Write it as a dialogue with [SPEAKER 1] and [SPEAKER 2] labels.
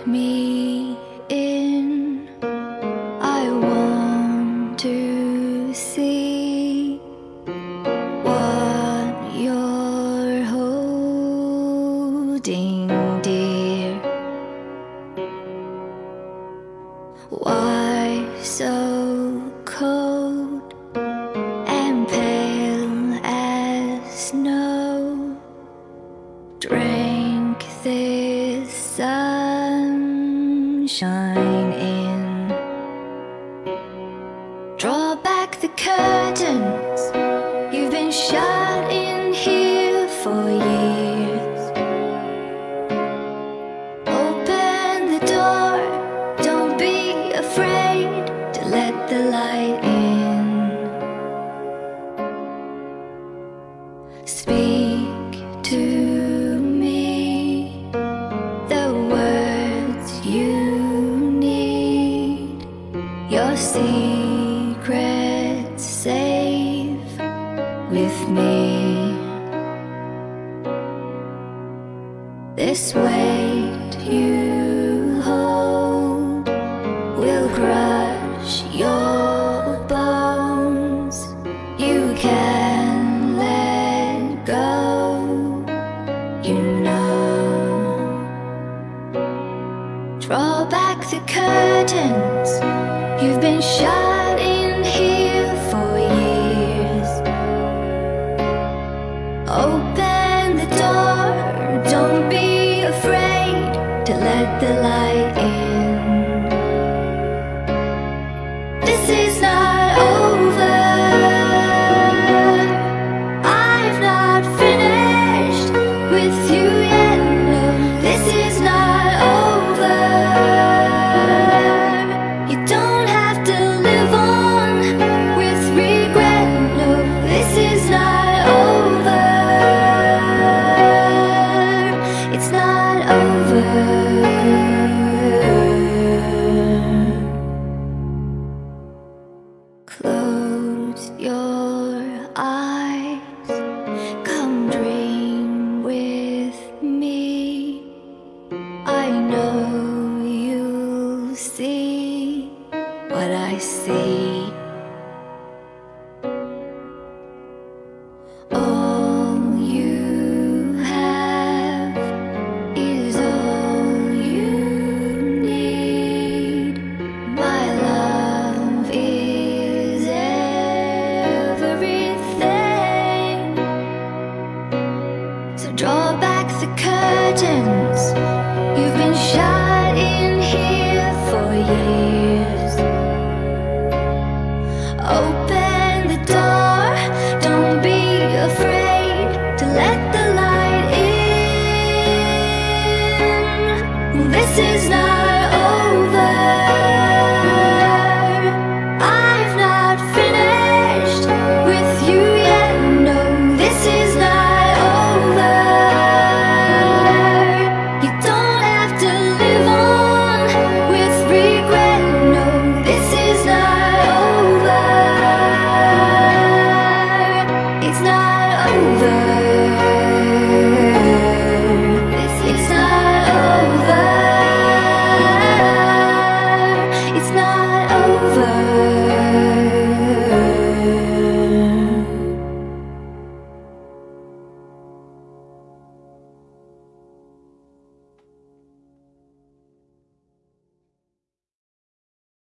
[SPEAKER 1] me in. I want to see what you're holding, dear. Why so cold and pale as snow? Drink this sunshine in. Draw back the curtains. You've been shut in here for years. Open the door. Don't be afraid to let the light in. Speak to me the words you need. Your secrets safe with me. This weight you hold will crush your bones. You can let go, you know. Draw back the curtains. You've been shut in here for years. Open the door. Don't be afraid to let the light in. This is not over. I've not finished with you yet. No, this is not over. You don't have to live on with regret. No, this is not over. It's not over. Close your eyes. Come dream with me. I know you'll see what I see. All you have is all you need. My love is everything. So draw back the curtains. You've been shut in here for years. Open the door. Don't be afraid to let the light in. This is not